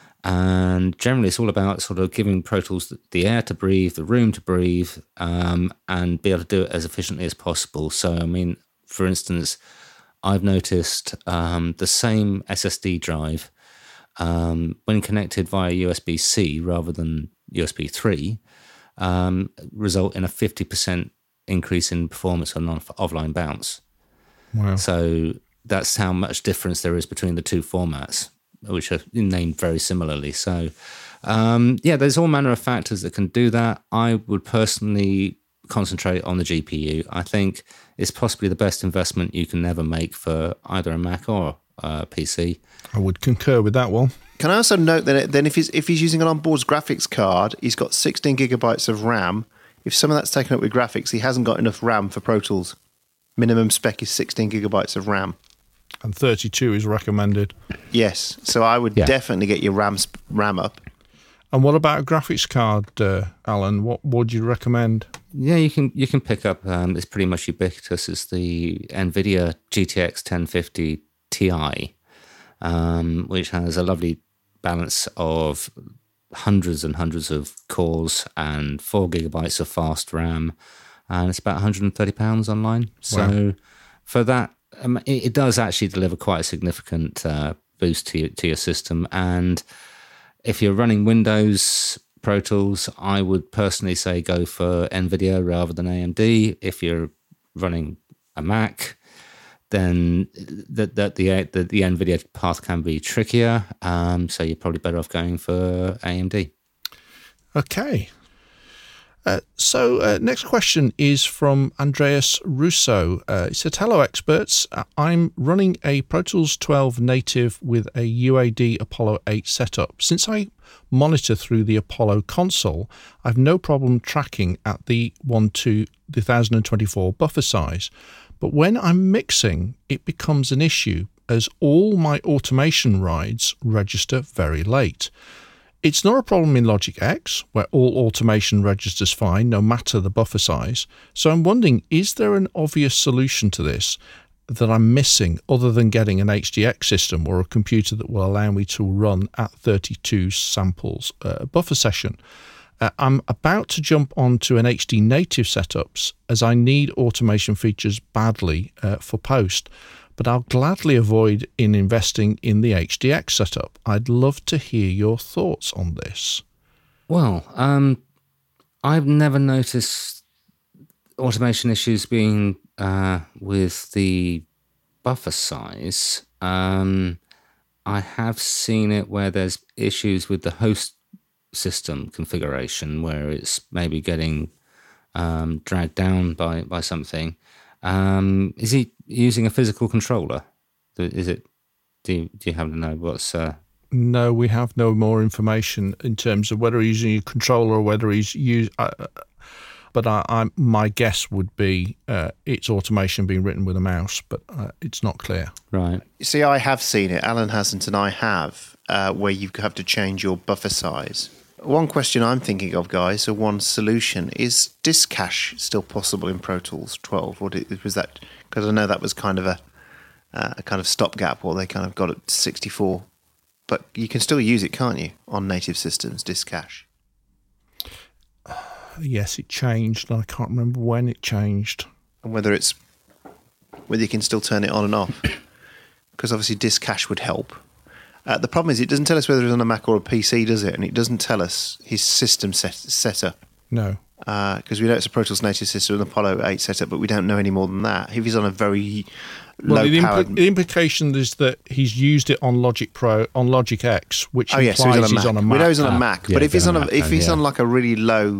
And generally it's all about sort of giving Pro Tools the air to breathe, the room to breathe, um, and be able to do it as efficiently as possible. So, I mean, for instance, I've noticed um, the same S S D drive, Um, when connected via U S B C rather than U S B three, um, result in a fifty percent increase in performance on offline bounce. Wow. So that's how much difference there is between the two formats, which are named very similarly. So, um, yeah, there's all manner of factors that can do that. I would personally concentrate on the G P U. I think it's possibly the best investment you can ever make for either a Mac or uh, P C. I would concur with that one. Can I also note that then if he's if he's using an onboard graphics card, he's got sixteen gigabytes of RAM. If some of that's taken up with graphics, he hasn't got enough RAM for Pro Tools. Minimum spec is sixteen gigabytes of RAM. And thirty-two is recommended. Yes, so I would Yeah. definitely get your RAM sp- RAM up. And what about a graphics card, uh, Alan? What would you recommend? Yeah, you can you can pick up. Um, it's pretty much ubiquitous. It's the NVIDIA G T X ten fifty Ti, um, which has a lovely balance of hundreds and hundreds of cores and four gigabytes of fast RAM, and it's about one hundred thirty pounds online. So Wow. for that, um, it, it does actually deliver quite a significant uh, boost to your, to your system. And if you're running Windows Pro Tools, I would personally say go for NVIDIA rather than A M D. If you're running a Mac, then the, the, the, the, the NVIDIA path can be trickier. Um, so you're probably better off going for A M D. Okay. Uh, so uh, next question is from Andreas Russo. Uh, he said, hello experts, Uh, I'm running a Pro Tools twelve native with a U A D Apollo eight setup. Since I monitor through the Apollo console, I've no problem tracking at the one to the one thousand twenty-four buffer size. But when I'm mixing, it becomes an issue as all my automation rides register very late. It's not a problem in Logic X, where all automation registers fine, no matter the buffer size. So I'm wondering, is there an obvious solution to this that I'm missing other than getting an H D X system or a computer that will allow me to run at thirty-two samples uh, buffer session? Uh, I'm about to jump onto an H D native setups as I need automation features badly uh, for post, but I'll gladly avoid in investing in the H D X setup. I'd love to hear your thoughts on this. Well, um, I've never noticed automation issues being uh, with the buffer size. Um, I have seen it where there's issues with the host system configuration where it's maybe getting um, dragged down by, by something. Um, is he using a physical controller? Is it? Do you, do you happen to know what's? Uh... No, we have no more information in terms of whether he's using a controller or whether he's using. Uh, but I, I, my guess would be uh, it's automation being written with a mouse, but uh, it's not clear. Right. You see, I have seen it. Alan hasn't, and I have, uh, where you have to change your buffer size. One question I'm thinking of, guys, or one solution, is disk cache still possible in Pro Tools twelve? Or did, was that, because I know that was kind of a, uh, a kind of stopgap, or they kind of got it to sixty-four. But you can still use it, can't you, on native systems, disk cache? Yes, it changed. I can't remember when it changed. And whether it's whether you can still turn it on and off, because obviously disk cache would help. Uh, the problem is it doesn't tell us whether it's on a Mac or a P C, does it? And it doesn't tell us his system set setup. No. Because uh, we know it's a Pro Tools native system, an Apollo eight setup, but we don't know any more than that. If he's on a very well, low the, powered... impl- the implication is that he's used it on Logic Pro, on Logic X, which oh, implies yeah, so he's, on he's on a Mac. We know he's on a Ah, Mac, yeah, but if he's on a, Mac, if he's yeah. on like a really low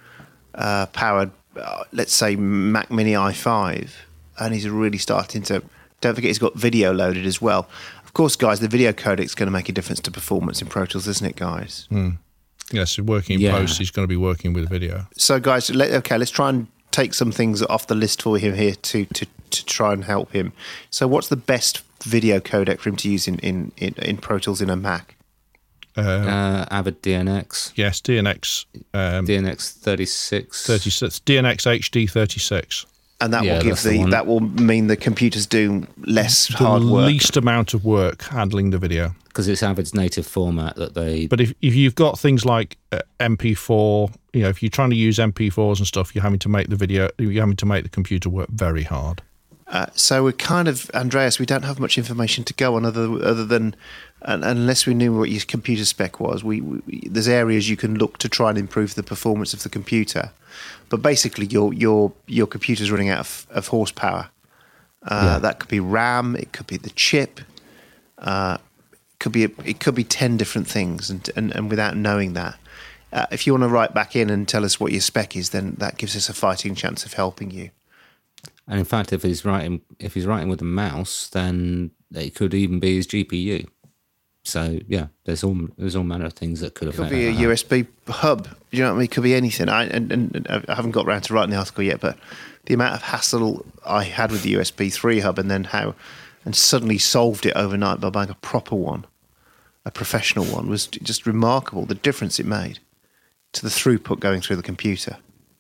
uh, powered, uh, let's say Mac Mini i five, and he's really starting to... Don't forget he's got video loaded as well. Of course, guys, the video codec is going to make a difference to performance in Pro Tools, isn't it, guys? Mm. Yes, working in Yeah. post, he's going to be working with video. So, guys, let, okay, let's try and take some things off the list for him here to, to, to try and help him. So what's the best video codec for him to use in, in, in, in Pro Tools in a Mac? Uh, Uh, Avid D N X. yes, D N X um, D N X thirty-six. thirty-six, D N X H D thirty-six. And that Yeah, will give that's the the one. that will mean the computer's doing less hard the work. least amount of work handling the video. Because it's Avid's native format that they... But if, if you've got things like uh, M P four, you know, if you're trying to use M P fours and stuff, you're having to make the video, you're having to make the computer work very hard. Uh, so we're kind of, Andreas, we don't have much information to go on other other than, uh, unless we knew what your computer spec was, we, we there's areas you can look to try and improve the performance of the computer. But basically, your your your computer's running out of, of horsepower. Uh, Yeah. That could be RAM, it could be the chip, uh, it could be it could be ten different things, and and, and without knowing that, uh, if you want to write back in and tell us what your spec is, then that gives us a fighting chance of helping you. And in fact, if he's writing, if he's writing with a mouse, then it could even be his G P U. So yeah, there's all there's all manner of things that could It could affect be a that. U S B hub. You know what I mean? It could be anything. I and, and I haven't got around to writing the article yet, but the amount of hassle I had with the U S B three hub, and then how, and suddenly solved it overnight by buying a proper one, a professional one, was just remarkable. The difference it made to the throughput going through the computer.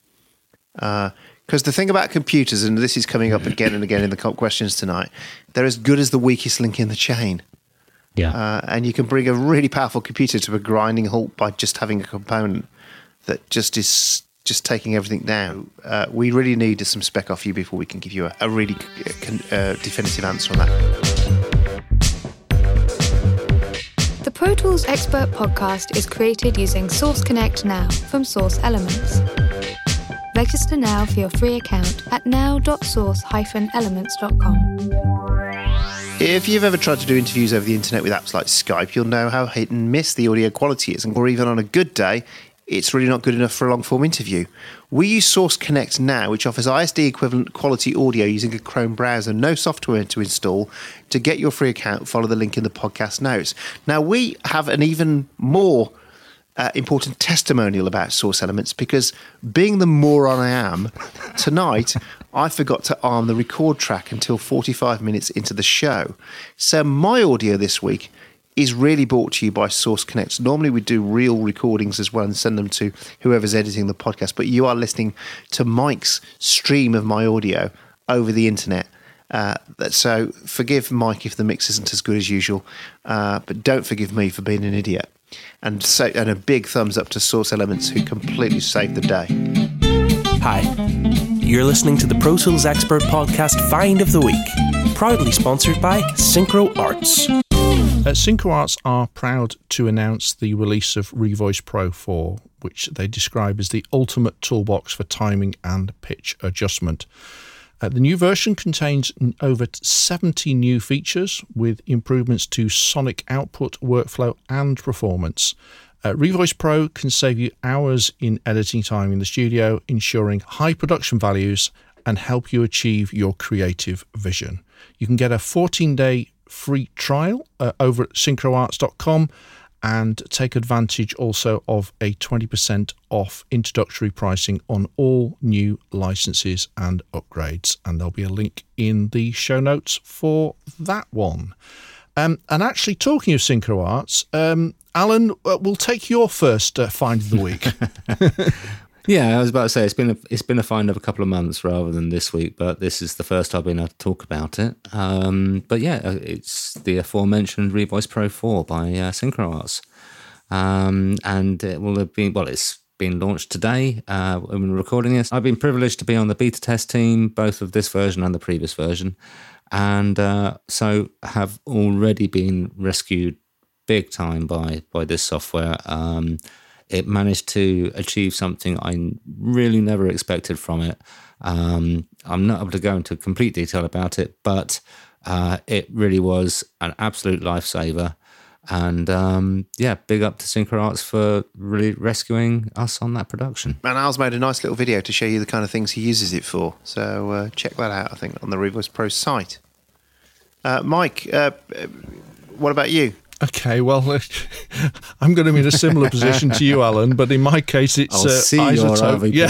Because the thing about computers, and this is coming up again and again in the questions tonight, they're as good as the weakest link in the chain. Yeah. Uh, and you can bring a really powerful computer to a grinding halt by just having a component that just is just taking everything down. Uh, we really need some spec off you before we can give you a, a really uh, definitive answer on that. The Pro Tools Expert Podcast is created using Source Connect Now from Source Elements. Register now for your free account at now dot source dash elements dot com. If you've ever tried to do interviews over the internet with apps like Skype, you'll know how hit and miss the audio quality is. Or even on a good day, it's really not good enough for a long-form interview. We use Source Connect Now, which offers I S D equivalent quality audio using a Chrome browser, no software to install. To get your free account, follow the link in the podcast notes. Now, we have an even more uh, important testimonial about Source Elements, because being the moron I am, tonight I forgot to arm the record track until forty-five minutes into the show. So my audio this week is really brought to you by Source Connect. Normally we do real recordings as well and send them to whoever's editing the podcast, but you are listening to Mike's stream of my audio over the internet. Uh, so forgive Mike if the mix isn't as good as usual, uh, but don't forgive me for being an idiot. And so, and a big thumbs up to Source Elements, who completely saved the day. Hi, you're listening to the Pro Tools Expert Podcast Find of the Week, proudly sponsored by Synchro Arts. Uh, Synchro Arts are proud to announce the release of Revoice Pro four, which they describe as the ultimate toolbox for timing and pitch adjustment. Uh, the new version contains over seventy new features with improvements to sonic output, workflow and performance. Uh, Revoice Pro can save you hours in editing time in the studio, ensuring high production values and help you achieve your creative vision. You can get a fourteen-day free trial uh, over at synchro arts dot com and take advantage also of a twenty percent off introductory pricing on all new licenses and upgrades. And there'll be a link in the show notes for that one. Um, and actually, talking of Synchro Arts, um, Alan, uh, we'll take your first uh, find of the week. Yeah, I was about to say it's been a, it's been a find of a couple of months rather than this week, but this is the first I've been able to talk about it. Um, but yeah, it's the aforementioned Revoice Pro four by uh, Synchro Arts, um, and it will have been well, it's been launched today. Uh, when we're recording this, I've been privileged to be on the beta test team, both of this version and the previous version, and uh, so have already been rescued big time by by this software. Um, It managed to achieve something I really never expected from it. Um, I'm not able to go into complete detail about it, but uh, it really was an absolute lifesaver. And um, yeah, big up to Synchro Arts for really rescuing us on that production. And Al's made a nice little video to show you the kind of things he uses it for. So uh, check that out, I think, on the Revoice Pro site. Uh, Mike, uh, what about you? Okay, well, I'm going to be in a similar position to you, Alan, but in my case, it's I'll uh, see iZotope. your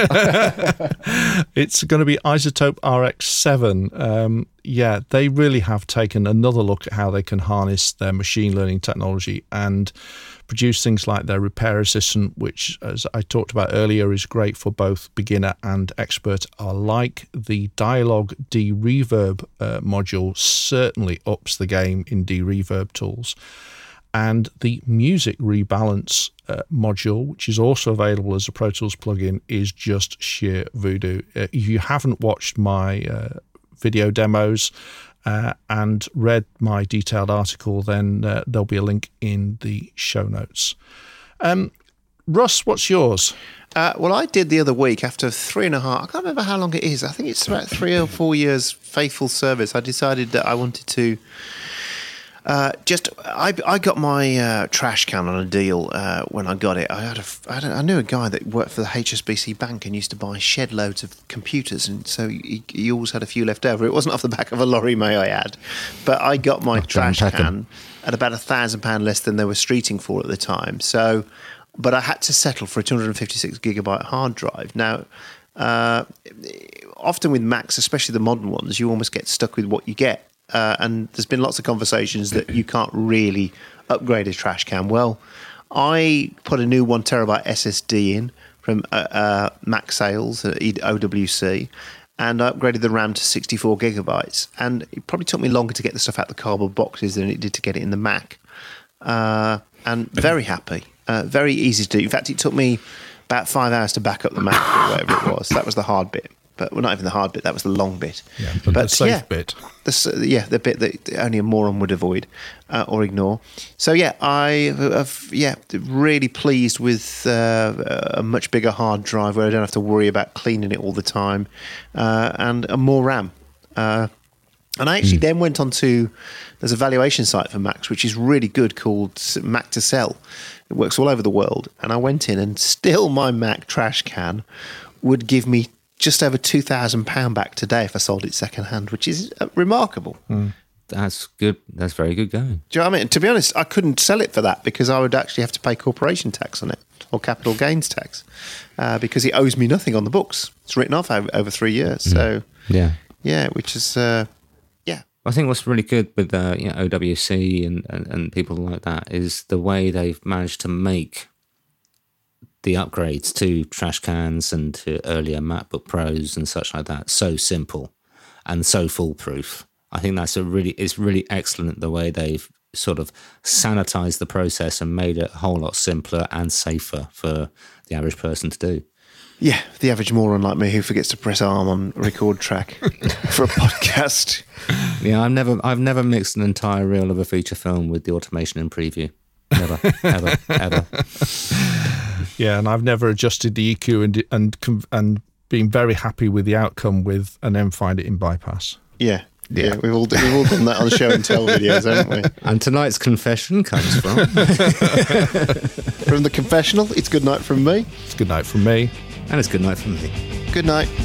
Yes, it's going to be iZotope R X seven. Um, yeah, they really have taken another look at how they can harness their machine learning technology and produce things like their repair assistant, which, as I talked about earlier, is great for both beginner and expert alike. The Dialogue de-reverb uh, module certainly ups the game in de-reverb tools. And the Music Rebalance uh, module, which is also available as a Pro Tools plugin, is just sheer voodoo. Uh, if you haven't watched my uh, video demos uh, and read my detailed article, then uh, there'll be a link in the show notes. Um, Russ, what's yours? Uh, well, I did the other week after three and a half, I can't remember how long it is. I think it's about three or four years faithful service. I decided that I wanted to Uh, just, I, I got my uh, trash can on a deal uh, when I got it. I had, a, I had a, I knew a guy that worked for the H S B C Bank and used to buy shed loads of computers, and so he, he always had a few left over. It wasn't off the back of a lorry, may I add, but I got my oh, trash can at about a thousand pound less than they were streeting for at the time. So, but I had to settle for a two hundred fifty-six gigabyte hard drive. Now, uh, often with Macs, especially the modern ones, you almost get stuck with what you get. Uh, and there's been lots of conversations that you can't really upgrade a trash can. Well, I put a new one terabyte S S D in from uh, uh, Mac Sales at O W C, and I upgraded the RAM to sixty-four gigabytes. And it probably took me longer to get the stuff out of the cardboard boxes than it did to get it in the Mac. Uh, and very happy, uh, very easy to do. In fact, it took me about five hours to back up the Mac or whatever it was. That was the hard bit. But well, not even the hard bit, that was the long bit. Yeah, but, but the safe yeah, bit. The, yeah, the bit that only a moron would avoid uh, or ignore. So, yeah, I have, yeah, really pleased with uh, a much bigger hard drive where I don't have to worry about cleaning it all the time, uh, and a more RAM. Uh, and I actually mm. then went on to, there's a valuation site for Macs, which is really good, called Mac to Sell. It works all over the world. And I went in, and still my Mac trash can would give me just over two thousand pounds back today if I sold it second hand, which is uh, remarkable. Mm. That's good. That's very good going. Do you know what I mean? To be honest, I couldn't sell it for that because I would actually have to pay corporation tax on it or capital gains tax uh, because it owes me nothing on the books. It's written off over, over three years. Mm. So, yeah, yeah, which is, uh, yeah. I think what's really good with uh, you know, O W C and, and, and people like that is the way they've managed to make the upgrades to trash cans and to earlier MacBook Pros and such like that so simple and so foolproof. I think that's a really it's really excellent the way they've sort of sanitized the process and made it a whole lot simpler and safer for the average person to do. Yeah, the average moron like me who forgets to press arm on record track for a podcast. Yeah, I've never I've never mixed an entire reel of a feature film with the automation in preview. Never, ever, ever. Yeah, and I've never adjusted the E Q and and and been very happy with the outcome with and then find it in bypass. Yeah. Yeah, yeah, we've all we've all done that on show and tell videos, haven't we? And tonight's confession comes from from the confessional. It's good night from me. It's good night from me. And it's good night from me. Good night.